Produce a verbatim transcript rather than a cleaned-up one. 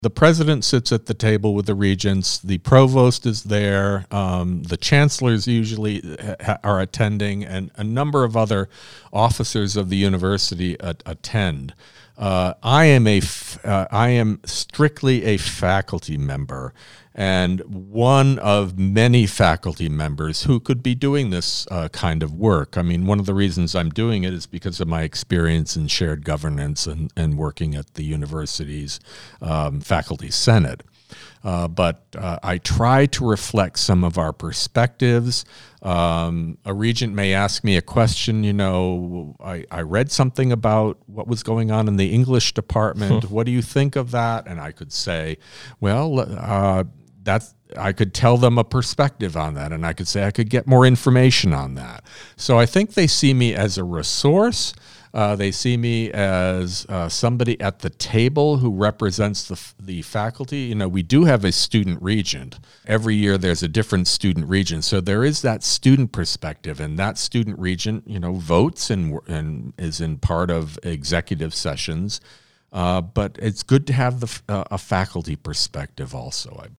The president sits at the table with the regents. The provost is there. Um, the chancellors usually ha- are attending, and a number of other officers of the university a- attend. Uh, I am a f- uh, I am strictly a faculty member, and one of many faculty members who could be doing this uh, kind of work. I mean, one of the reasons I'm doing it is because of my experience in shared governance and, and working at the university's um, faculty senate. Uh, but uh, I try to reflect some of our perspectives. Um, a regent may ask me a question, you know, I, I read something about what was going on in the English department. What do you think of that? And I could say, well, uh, that's, I could tell them a perspective on that, and I could say I could get more information on that. So I think they see me as a resource. Uh, they see me as uh, somebody at the table who represents the the faculty. You know, we do have a student regent. Every year there's a different student regent. So there is that student perspective, and that student regent, you know, votes and and is in part of executive sessions. Uh, but it's good to have the uh, a faculty perspective also, I believe.